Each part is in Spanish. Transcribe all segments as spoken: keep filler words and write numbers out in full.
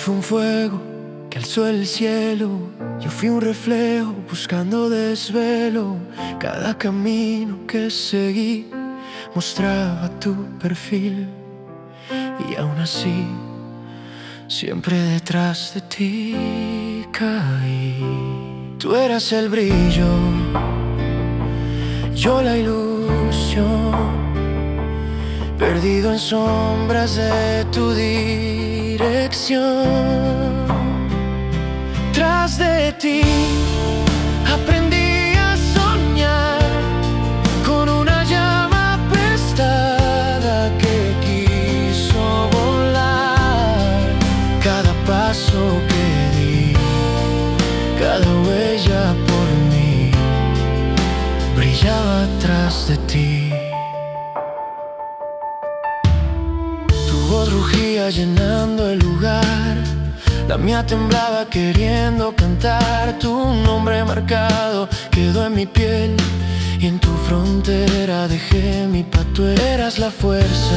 fue un fuego que alzó el cielo. Yo fui un reflejo buscando desvelo. Cada camino que seguí mostraba tu perfil, y aún así siempre detrás de ti caí. Tú eras el brillo, yo la ilusión, perdido en sombras de tu dirección. Tras de ti aprendí a soñar con una llama prestada que quiso volar. Cada paso que di, cada huella por mí, brillaba tras de ti. Tu voz rugía llenando el lugar, la mía temblaba queriendo cantar. Tu nombre marcado quedó en mi piel, y en tu frontera dejé mi paz. Tú eras la fuerza,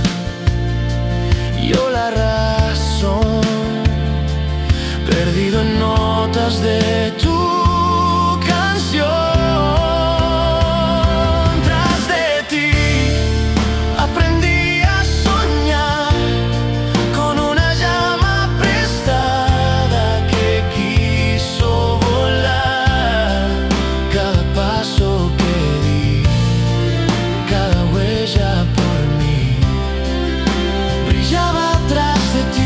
yo la razón, perdido en notas de tu canción. Tras de ti aprendí a soñar con una llama prestada que quiso volar. Cada paso que di, cada huella por mí, brillaba tras de ti.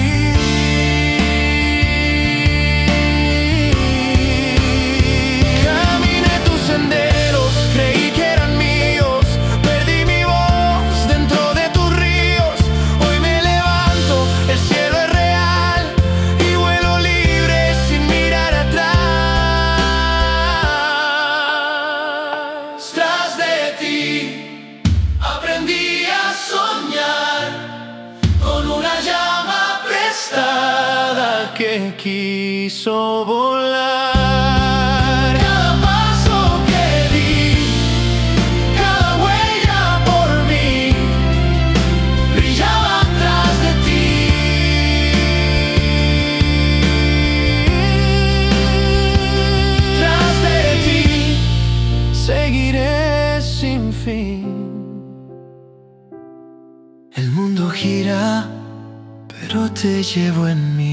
Que quiso volar. Cada paso que di, cada huella por mí, brillaba atrás de ti. Tras de ti seguiré sin fin. El mundo gira, pero te llevo en mí.